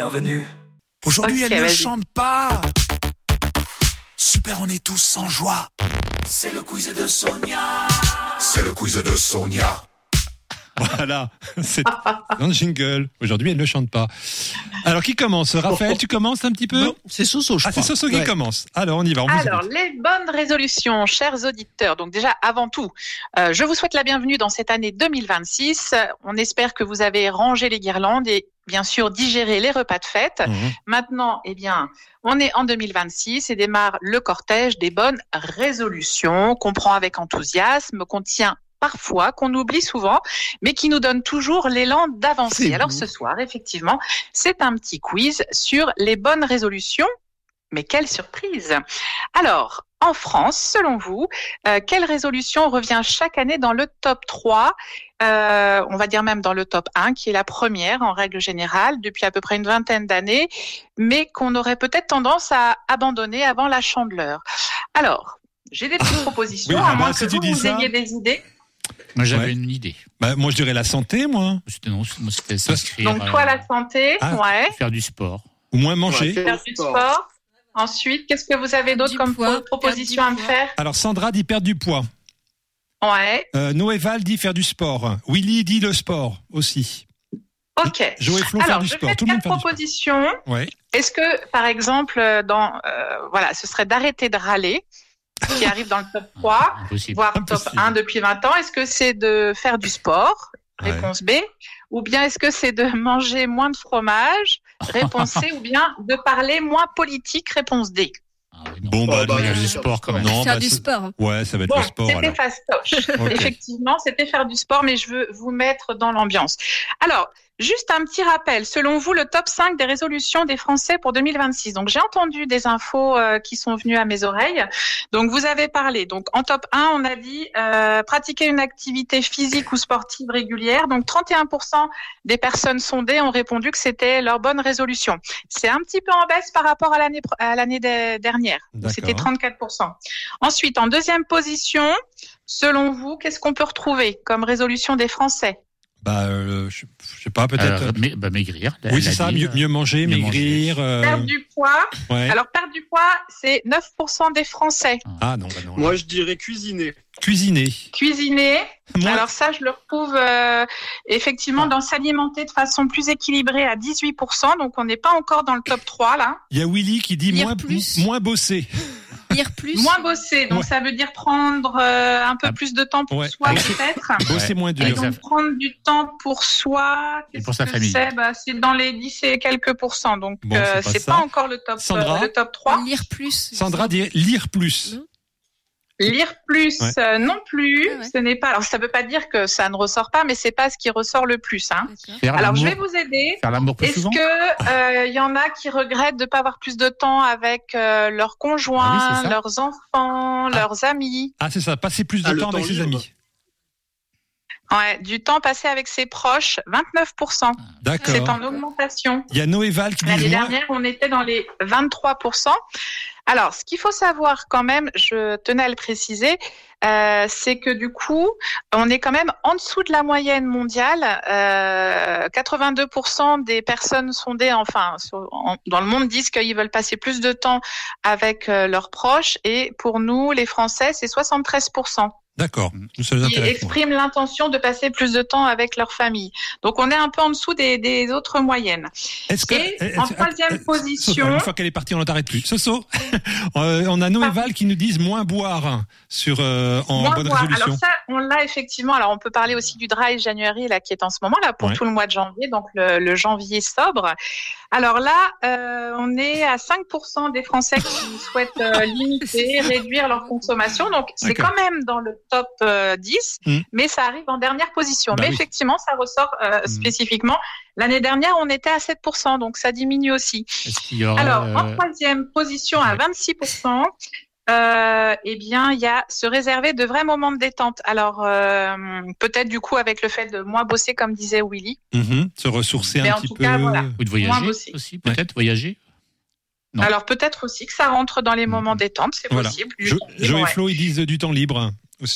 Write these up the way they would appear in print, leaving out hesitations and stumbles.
bienvenue. Aujourd'hui, Ok, elle ne vas-y. chante pas. Super, on est tous sans joie. C'est le quiz de Sonia. C'est le quiz de Sonia. Voilà, c'est dans le jingle. Aujourd'hui, elle ne chante pas. Alors, qui commence? Raphaël, tu commences un petit peu? Non, c'est Soso, je crois. C'est Soso qui commence. Alors, on y va. Alors, les bonnes résolutions, chers auditeurs. Donc déjà, avant tout, je vous souhaite la bienvenue dans cette année 2026. On espère que vous avez rangé les guirlandes et bien sûr digéré les repas de fête. Maintenant, eh bien, on est en 2026 et démarre le cortège des bonnes résolutions qu'on prend avec enthousiasme, qu'on tient parfois, qu'on oublie souvent, mais qui nous donne toujours l'élan d'avancer. C'est Alors beau. ce soir, effectivement, c'est un petit quiz sur les bonnes résolutions. Mais quelle surprise! Alors, en France, selon vous, quelle résolution revient chaque année dans le top 3, on va dire même dans le top 1, qui est la première en règle générale depuis à peu près une vingtaine d'années, mais qu'on aurait peut-être tendance à abandonner avant la Chandeleur. Alors, j'ai des petites propositions, oui, à moins si que tu dis vous ça. ayez des idées. Moi, j'avais Ouais. une idée. Bah, moi, je dirais la santé, moi. C'était s'inscrire. Donc, toi, la santé, Ah. ouais. Faire du sport. Ou moins manger. Faire du sport. Ensuite, qu'est-ce que vous avez d'autre Du comme poids, proposition à me perdre du faire? Alors, Sandra dit perdre du poids. Ouais. Noéval dit faire du sport. Willy dit le sport aussi. Ok. Joël Flo faire Alors, du je sport. fais Tout le monde quatre faire du sport. propositions. Ouais. Est-ce que, par exemple, voilà, ce serait d'arrêter de râler, qui arrive dans le top 3, Impossible. voire Impossible. top 1 depuis 20 ans? Est-ce que c'est de faire du sport? Ouais. Réponse B. Ou bien est-ce que c'est de manger moins de fromage? Réponse C. Ou bien de parler moins politique? Réponse D. Ah oui, non. Bon, bah, Il y a non. du sport quand même. Non, Faire bah, du c'est- sport. Ouais, ça va être Bon, le sport, c'était alors. fastoche. Ok. Effectivement, c'était faire du sport, mais je veux vous mettre dans l'ambiance. Alors, juste un petit rappel. Selon vous, le top 5 des résolutions des Français pour 2026. Donc, j'ai entendu des infos qui sont venues à mes oreilles. Donc, vous avez parlé. Donc, en top 1, on a dit pratiquer une activité physique ou sportive régulière. Donc, 31% des personnes sondées ont répondu que c'était leur bonne résolution. C'est un petit peu en baisse par rapport à l'année dernière. Donc, c'était D'accord. 34%. Ensuite, en deuxième position, selon vous, qu'est-ce qu'on peut retrouver comme résolution des Français? Bah, je sais pas, peut-être. Maigrir. Oui, c'est ça, mieux manger, mieux maigrir. Perdre du poids. Ouais. Alors, perdre du poids, c'est 9% des Français. Ah non, bah non. Moi, je dirais cuisiner. Cuisiner. Cuisiner. Moi- Alors ça, je le retrouve effectivement dans s'alimenter de façon plus équilibrée à 18%. Donc, on n'est pas encore dans le top 3, là. Il y a Willy qui dit Lire moins, plus. moins bosser. Lire plus. Moins bosser. Donc, Ouais. ça veut dire prendre un peu Ah. plus de temps pour Ouais. soi, Ah oui. peut-être. Bosser moins Et dur. Exact. donc, prendre du temps pour soi, Et qu'est-ce pour sa que famille. c'est? Bah, c'est dans les 10 et quelques pourcents. Donc, Bon, c'est pas c'est ça. pas encore le top, Sandra le top 3. Lire plus. Sandra dit lire plus. Non. Lire plus, Ouais. non plus. Ah ouais. Ce n'est pas. Alors, ça veut pas dire que ça ne ressort pas, mais c'est pas ce qui ressort le plus, hein. D'accord. Faire Alors, je l'amour- vais vous aider. Faire l'amour plus Est-ce souvent. que il y en a qui regrettent de pas avoir plus de temps avec leurs conjoints, Ah oui, c'est ça. leurs enfants, leurs amis? Ah, c'est ça, passer plus de Ah, le temps avec temps ses libre. amis. Ouais, du temps passé avec ses proches, 29%. C'est D'accord. en augmentation. Il y a Noéval qui dit L'année moins. dernière, on était dans les 23%. Alors, ce qu'il faut savoir quand même, je tenais à le préciser, c'est que du coup, on est quand même en dessous de la moyenne mondiale. 82% des personnes sondées, enfin, dans le monde disent qu'ils veulent passer plus de temps avec leurs proches. Et pour nous, les Français, c'est 73%. D'accord. Ça nous Qui intéresse, moi. expriment l'intention de passer plus de temps avec leur famille. Donc, on est un peu en dessous des autres moyennes. Est-ce que, Et en troisième position- Une fois qu'elle est partie, on ne t'arrête plus. Soso, on a Noéval qui nous disent moins boire sur en Moins bonne boire. résolution. Alors ça, on l'a effectivement. Alors on peut parler aussi du Dry January là qui est en ce moment là pour Ouais. tout le mois de janvier, donc le janvier sobre. Alors là, on est à 5% des Français qui souhaitent limiter, réduire leur consommation. Donc c'est D'accord. quand même dans le top 10, mais ça arrive en dernière position. Bah mais oui. effectivement, ça ressort spécifiquement. L'année dernière, on était à 7%, donc ça diminue aussi. Est-ce qu'il y aurait, Alors, en troisième position, à 26%, eh bien, il y a se réserver de vrais moments de détente. Alors, peut-être du coup avec le fait de moins bosser, comme disait Willy. Se ressourcer Mais un en petit tout peu. cas, voilà. ou de Moins voyager bosser. aussi, peut-être voyager. Non. Alors, peut-être aussi que ça rentre dans les moments détente, c'est Voilà. possible. Joël Ouais. Flo, ils disent du temps libre aussi.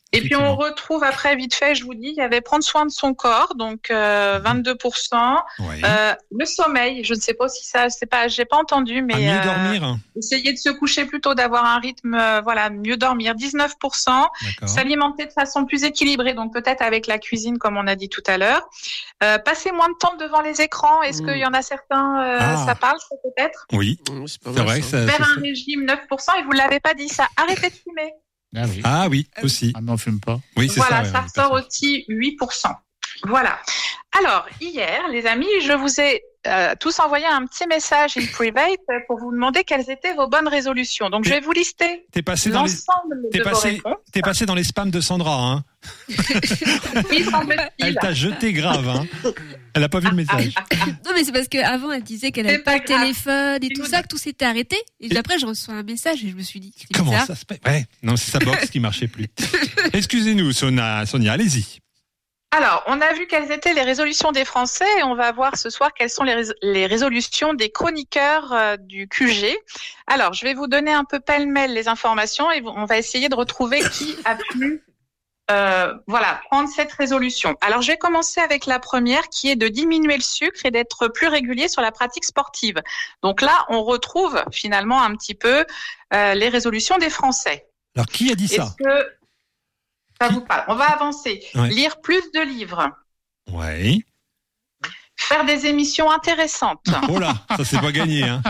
Et puis on retrouve après, vite fait, je vous dis, il y avait prendre soin de son corps, donc 22%. Oui. Le sommeil, je ne sais pas si ça, j'ai pas entendu, mais mieux dormir. essayer de se coucher plutôt, d'avoir un rythme, mieux dormir, 19%. D'accord. S'alimenter de façon plus équilibrée, donc peut-être avec la cuisine, comme on a dit tout à l'heure. Passer moins de temps devant les écrans. Est-ce qu'il y en a certains, ça parle, ça peut-être? Oui. C'est C'est vrai que ça. Faire un régime 9%, et vous l'avez pas dit ça. Arrêtez de fumer. Ah oui. Aussi. Ah, mais on fume pas. Oui, c'est Voilà, ça. ça ressort aussi 8%. Voilà. Alors, hier, les amis, je vous ai tous envoyé un petit message in private pour vous demander quelles étaient vos bonnes résolutions. Donc, je vais vous lister T'es passé dans l'ensemble de vos réponses. T'es passé dans les spams de Sandra, hein. Oui, semble-t-il. Elle t'a jeté grave, hein. Elle a pas vu le message. Non, mais c'est parce qu'avant, elle disait qu'elle C'est n'avait pas pas de grave. téléphone et C'est tout good. ça, que tout s'était arrêté. Et puis après, je reçois un message et je me suis dit, c'est Comment bizarre. ça se passe? Ouais. Non, c'est sa box qui marchait plus. Excusez-nous, Sonia, allez-y. Alors, on a vu quelles étaient les résolutions des Français et on va voir ce soir quelles sont les résolutions des chroniqueurs du QG. Alors, je vais vous donner un peu pêle-mêle les informations et on va essayer de retrouver qui a pu prendre cette résolution. Alors, je vais commencer avec la première qui est de diminuer le sucre et d'être plus régulier sur la pratique sportive. Donc là, on retrouve finalement un petit peu les résolutions des Français. Alors, qui a dit ça? Est-ce que ça vous parle? On va avancer. Ouais. Lire plus de livres. Oui. Faire des émissions intéressantes. Oh là, ça c'est pas gagné, hein.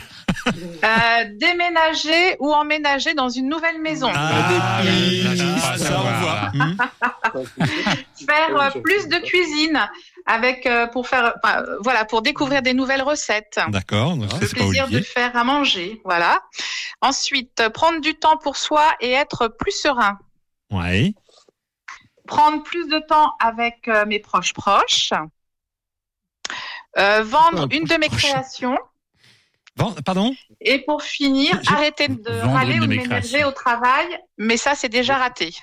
Déménager ou emménager dans une nouvelle maison. Ça on voit. Faire plus de cuisine avec pour découvrir des nouvelles recettes. D'accord, donc ça, Le c'est pas plaisir de Olivier. faire à manger, voilà. Ensuite, prendre du temps pour soi et être plus serein. Ouais. Prendre plus de temps avec mes proches. Vendre une de mes créations. Pardon? Et pour finir, arrêter de Vendre râler une de ou de mes m'énerver créations. au travail, mais ça, c'est déjà raté.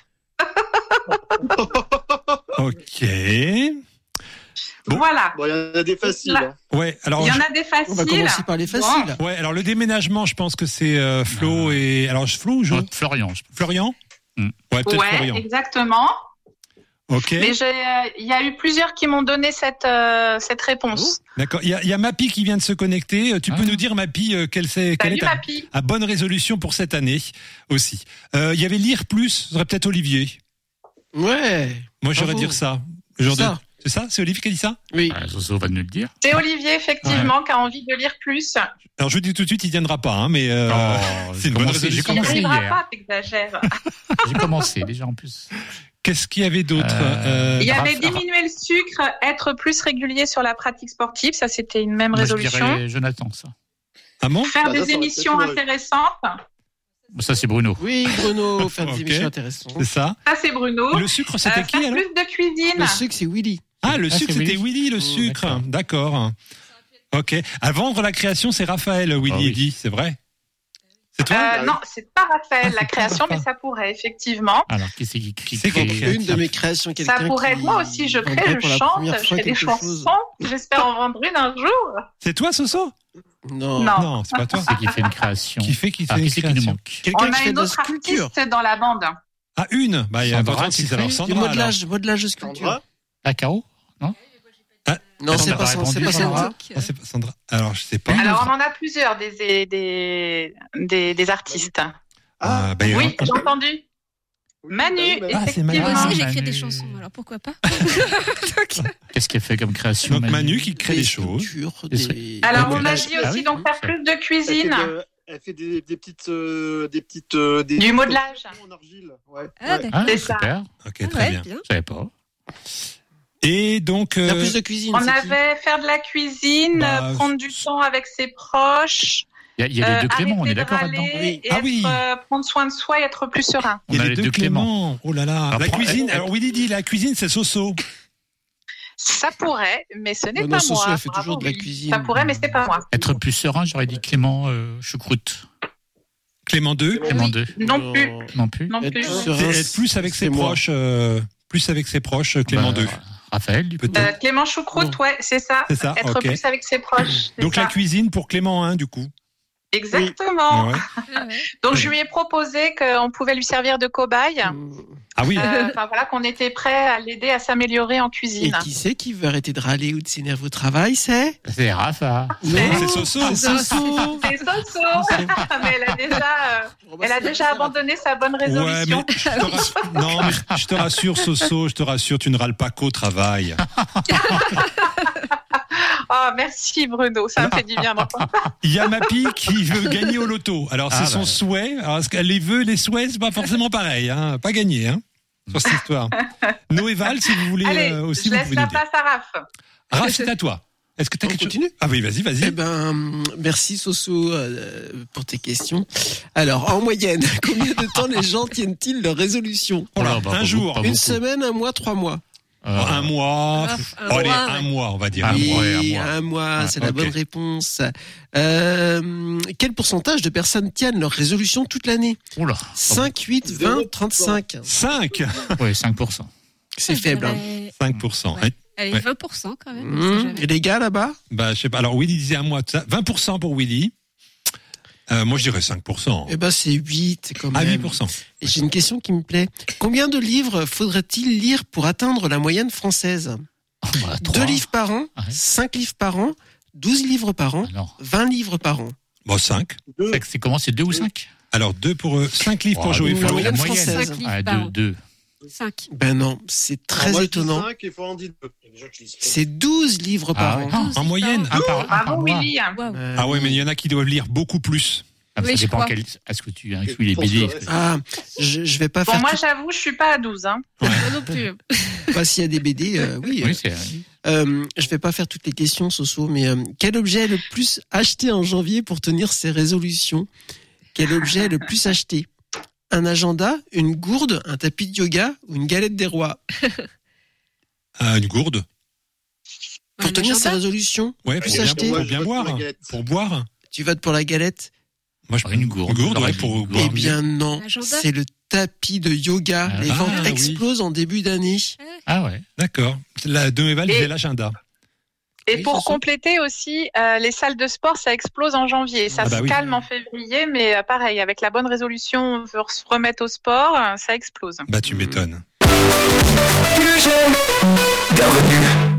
Ok. Bon. Voilà. Bon, il y en a des faciles. Là. hein. Ouais, alors. Il y en a des On va faciles. commencer par les faciles. Ouais, alors le déménagement, je pense que c'est Flo et. Alors, Flo ou Jo? Florian. Florian? Mm. Ouais, peut-être Ouais, Florian. exactement. Ok. Mais il y a eu plusieurs qui m'ont donné cette réponse. D'accord. Il y a Mappy qui vient de se connecter. Tu peux nous dire, Mappy, quelle est Salut, ta Mappy. bonne résolution pour cette année aussi? Il y avait lire plus, ce serait peut-être Olivier. Ouais. Moi, j'aurais Bravo. dire ça. C'est ça? C'est Olivier qui a dit ça? Oui. Zozo va nous le dire. C'est Olivier, effectivement, qui a envie de lire plus. Alors, je vous dis tout de suite, il viendra pas, hein, mais c'est une bonne j'ai résolution. Il commencé n'y arrivera hier. pas, t'exagères. J'ai commencé déjà en plus. Qu'est-ce qu'il y avait d'autre? Il y avait Raph- diminuer le sucre, être plus régulier sur la pratique sportive. Ça, c'était une même Moi, je résolution. dirais Jonathan, ça. Ah bon? Faire Bah, ça, des ça aurait émissions peut-être intéressantes. Ça, c'est Bruno. Oui, Bruno, faire des Ok. émissions intéressantes. C'est ça. Ça, c'est Bruno. Le sucre, c'était qui Faire alors? plus de cuisine. Le sucre, c'est Willy. Ah, le Ah, sucre, c'est c'était Willy. Willy, le sucre. D'accord. Ok. À vendre la création, c'est Raphaël, Willy Ah oui. dit, c'est vrai? C'est toi? Non, c'est pas Raphaël, Ah, la c'est création, pas mais ça pourrait, effectivement. Alors, qui c'est qui C'est crée- qui Une de mes créations, quelqu'un Ça pourrait être qui moi aussi, je vendrait crée, pour je la chante, première je fois fais des quelque chose. chansons. J'espère en vendre une un jour. C'est toi, Soso? Non. Non. Non, c'est pas toi. C'est qui fait une création. Qui fait Alors, une qui c'est qui nous création? manque? Quelqu'un On qui a fait une de la autre sculpture. artiste dans la bande. Ah, une? Bah, il y a Sandra, pas qui 36, fait alors Du Sandra. alors. modelage de sculpture. Sandra Ah, Caro? Non, c'est Sandra pas a ça, c'est répondu, pas Sandra. Sandra. Ah, c'est pas Sandra. Alors, je sais pas. Alors, on en a plusieurs des artistes. Ah, bah, il y a- Oui, j'ai entendu. Manu, Ah, c'est Moi Manu. effectivement. aussi, Ah, j'écris des Manu. chansons, alors pourquoi pas? Donc, Qu'est-ce qu'elle fait comme création? Donc, Manu qui crée des choses. sculptures, Des- des- Alors, des on a modellages. dit aussi Ah oui, donc faire ça. plus de cuisine, Elle fait des petites, du modelage. en argile. Ouais. Ah, Ouais. d'accord. Ah, C'est ça. super. Ok, Ah très ouais, bien. bien. Je savais pas. Et donc, Faire plus de cuisine. On c'est qui avait faire de la cuisine, Bah, prendre du temps avec ses proches. Il y a les deux Clément, on arrêter est de d'accord râler là-dedans. Oui. Et Ah oui. prendre soin de soi et être plus serein. il y On a a les deux Clément. Oh là là. La Après, cuisine. Alors, Willy dit, la cuisine, c'est Soso. Ça pourrait, mais ce n'est Non, pas Soso, moi. elle fait Bravo, toujours de la Willy. cuisine. Ça pourrait, mais c'est pas moi. Être plus serein, j'aurais dit Clément Choucroute. Clément 2. Clément 2. Non plus. Non plus. Non Être plus. plus C'est serein, être plus avec c'est ses moi. proches. Plus avec ses proches, Clément Bah, 2. Raphaël, du coup. Peut-être. Clément Choucroute, ouais, c'est ça. C'est ça, Être ok. plus avec ses proches. c'est Donc, ça. la cuisine pour Clément 1, du coup. Exactement. Ouais. Donc je lui ai proposé qu'on pouvait lui servir de cobaye. Ah oui. Enfin voilà, qu'on était prêt à l'aider à s'améliorer en Et cuisine. qui c'est qui veut arrêter de râler ou de s'énerver au travail, c'est C'est Rafa. Non, c'est Soso. C'est Soso. C'est Soso. Mais elle a déjà abandonné sa bonne Ouais, résolution. mais non, mais je te rassure, Soso, je te rassure, tu ne râles pas qu'au travail. Oh, merci Bruno, ça me fait du bien d'entendre ça. Il y a Mappy qui veut gagner au loto. Alors, c'est son souhait. Alors, est-ce qu'elle les veut, les souhaits, c'est pas forcément pareil, hein. Pas gagné, hein, sur cette histoire. Noéval, si vous voulez Allez, aussi, je vous laisse pouvez la nous dire. place à Raph. Raph, c'est à toi. Est-ce que tu as quelque chose? Continue. Ah oui, vas-y. Eh ben, merci Soso pour tes questions. Alors, en moyenne, combien de temps les gens tiennent-ils leur résolution? Oh là, Bah, un pas jour. beaucoup. Une semaine, un mois, 3 mois? Un mois. Allez, mois, un mois, on va dire. Oui, Un mois. un mois, c'est Ah, la ok. bonne réponse. Quel pourcentage de personnes tiennent leur résolution toute l'année? Oula. 5, 8, 20, 35. 5. Ouais, 5%. C'est faible. Hein. 5%. Ouais. Allez, Ouais. 20% quand même. on sait jamais. Et les gars là-bas? Bah, je sais pas. Alors, Willy disait un mois. 20% pour Willy. Moi, je dirais 5%. Eh ben, c'est 8 quand Ah, même. 8%. Et j'ai une question qui me plaît. Combien de livres faudrait-il lire pour atteindre la moyenne française? Oh, bah, 2 3. livres par an, Ouais. 5 livres par an, 12 livres par an, Ah, non. 20 livres par an. Bon, 5. C'est comment? C'est 2 ou 5? Alors, 2 pour 5 livres pour Joey la Flo. moyenne moyenne. française. 5 livres Ah, par an. 2. 5. Ben non, c'est très Moi, je dis étonnant. 5 et il faut en dire 2. Il y a des gens qui disent C'est 12 livres par Ah, an. ouais. En moyenne. Un par Bravo mois. Willy. Waouh. Ah ouais, mais il y en a qui doivent lire beaucoup plus. Ah, Oui, ça je dépend crois. est-ce que tu inclus les Pour BD? ce reste. Ah, je vais pas Bon, faire moi tout- j'avoue, je suis pas à 12. Hein. Moi non plus. pas s'il y a des BD, oui. Oui, c'est. Je vais pas faire toutes les questions, Soso, mais quel objet est le plus acheté en janvier pour tenir ses résolutions? Quel objet est le plus acheté? Un agenda, une gourde, un tapis de yoga ou une galette des rois? Une gourde. Pour Un tenir ses agenda. résolutions, Ouais, plus pour bien, acheter. pour Moi, je bien vote pour boire. la galette. Pour boire. Tu votes pour la galette? Moi, je Une gourde. Une gourde, J'aurais ouais, dit pour une boire. Eh bien non, L'agenda. c'est le tapis de yoga. Ah, Les ventes oui. explosent en début d'année. Ah ouais. D'accord. La Noéval Et- disait l'agenda. Et Oui, pour c'est ça. compléter aussi, les salles de sport, ça explose en janvier. Ça Ah bah se oui. calme en février, mais pareil, avec la bonne résolution, on veut se remettre au sport, ça explose. Bah, tu m'étonnes. Bienvenue